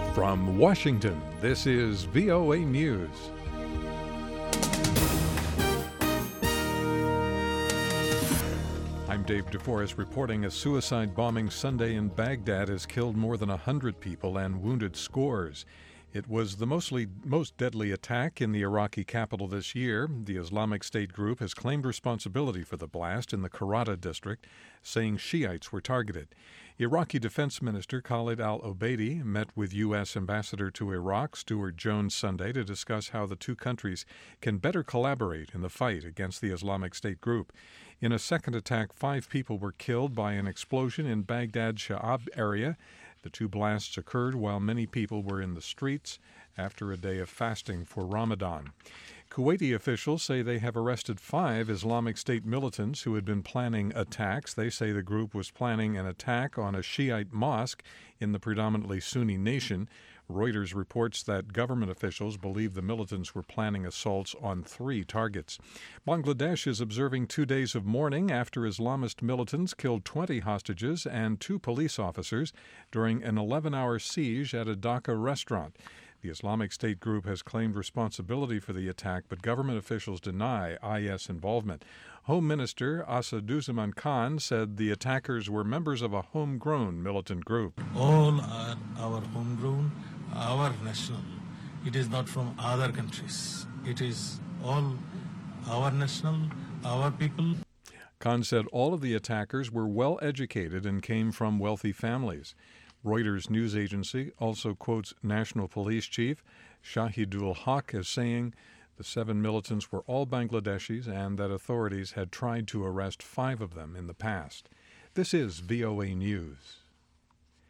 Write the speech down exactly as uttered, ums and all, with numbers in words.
From Washington, this is V O A News. I'm Dave DeForest reporting a suicide bombing Sunday in Baghdad has killed more than one hundred people and wounded scores. It was the mostly, most deadly attack in the Iraqi capital this year. The Islamic State group has claimed responsibility for the blast in the Karata district, saying Shiites were targeted. Iraqi Defense Minister Khalid al-Obeidi met with U S Ambassador to Iraq, Stuart Jones, Sunday to discuss how the two countries can better collaborate in the fight against the Islamic State group. In a second attack, five people were killed by an explosion in Baghdad's Sha'ab area. The two blasts occurred while many people were in the streets after a day of fasting for Ramadan. Kuwaiti officials say they have arrested five Islamic State militants who had been planning attacks. They say the group was planning an attack on a Shiite mosque in the predominantly Sunni nation. Reuters reports that government officials believe the militants were planning assaults on three targets. Bangladesh is observing two days of mourning after Islamist militants killed twenty hostages and two police officers during an eleven-hour siege at a Dhaka restaurant. The Islamic State group has claimed responsibility for the attack, but government officials deny I S involvement. Home Minister Asaduzzaman Khan said the attackers were members of a homegrown militant group. All are our homegrown, our national. It is not from other countries. It is all our national, our people. Khan said all of the attackers were well educated and came from wealthy families. Reuters news agency also quotes National Police Chief Shahidul Haq as saying the seven militants were all Bangladeshis and that authorities had tried to arrest five of them in the past. This is V O A News.